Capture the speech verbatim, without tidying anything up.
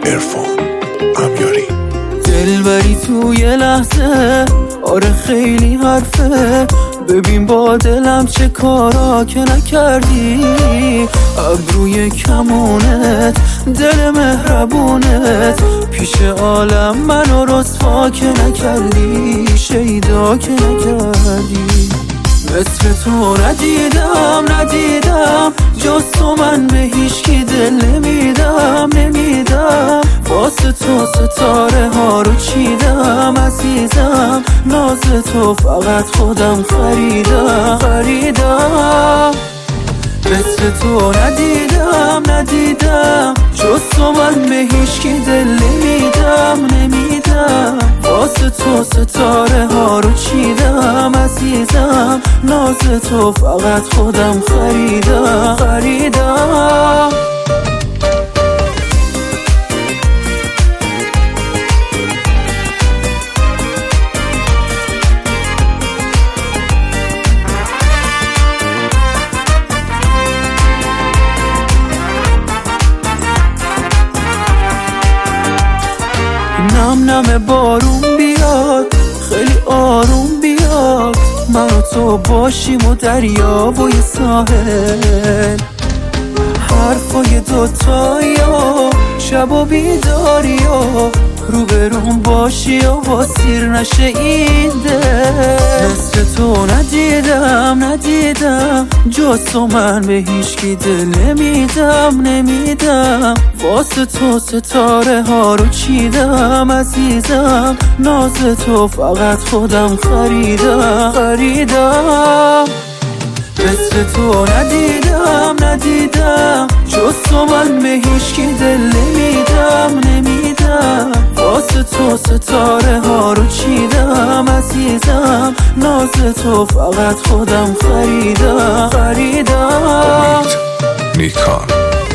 عرفان امیاری. دلبری توی لحظه، آره خیلی حرفه، ببین با دلم چه کارا که نکردی. ابروی کمونت، دل مهربونت، پیش عالم منو رسوا که نکردی، شیدا که نکردی. مثل تو ندیدم ندیدم جز تو، من به هیچکی دل نمیدم نمیدم. واسه تو ستاره ها رو چیدم عزیزم، ناز تو فقط خودم خریدم خریدم. مثل تو ندیدم ندیدم جز تو، من به هیچکی دل نمیدم نمیدم. واسه تو ستاره ها رو چیدم عزیزم، ناز تو فقط خودم خریدم خریدم. نم نم بارون بیاد، خیلی آروم بیاد، من و تو باشیم و دریا و یه ساحل. حرفای دوتایی و شب و بیداری و روبروم باشی و با سیر نشه این دل. مثل تو ندیدم ندیدم جز تو، من به هیچکی دل نمیدم نمیدم. واسه تو ستاره ها رو چیدم عزیزم، ناز تو فقط خودم خریدم خریدم. مثل تو ندیدم ندیدم جز تو، من به هیچکی دل نمیدم نمیدم. واسه تو ستاره ها رو چیدم عزیزم، ناز تو فقط خودم خریدم خریدم. امید نیکان.